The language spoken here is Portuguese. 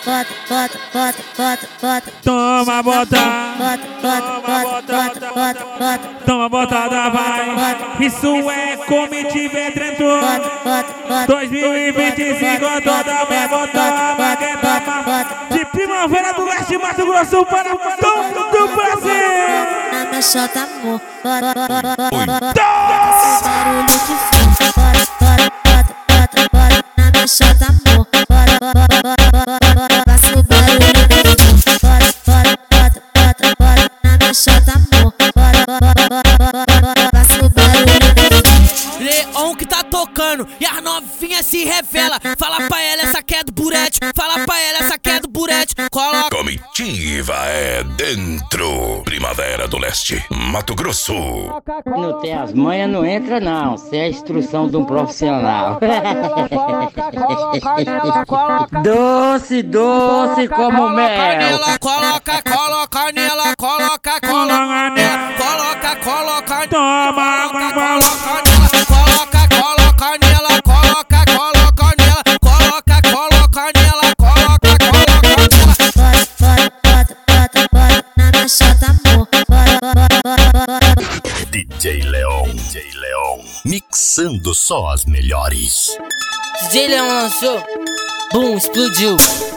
Toma bota, toma botada, vai. Isso é comitiva dentro. 2025 toda vez botar bagueta. De Primavera do Leste, Mato Grosso para todo do Brasil. Na minha chota, amor. Barulho que na minha chota, amor. Faço barulho na minha chota, amor. Faço barulho. Leão que tá tocando e as novinhas se revela. Fala pra ela, essa que é do burete. Fala pra ela, essa que é do burete. Coloca. Comitiva é dentro. Primavera do Leste, Mato Grosso. Não tem as manhas, não entra não. Isso é a instrução de um profissional. Doce, doce como mel. Coloca nela, coloca nela. Coloca. Toma, Coloca nela, coloca nela. Coloca nela. Na minha chota, amor. DJ Leon, mixando só as melhores. DJ Leão lançou, bum, explodiu.